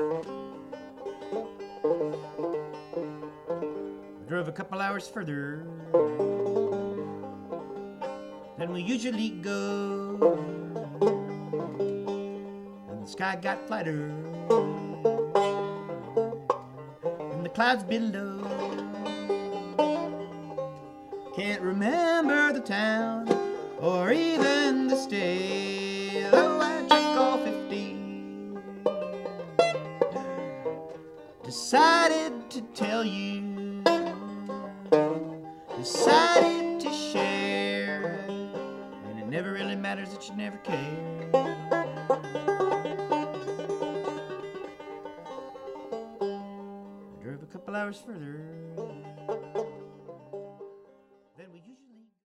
I drove a couple hours further than we usually go, and the sky got flatter and the clouds below. Can't remember the town or even the state, though I checked all 50. Decided to tell you, decided to share, and it never really matters that you never care. I drove a couple hours further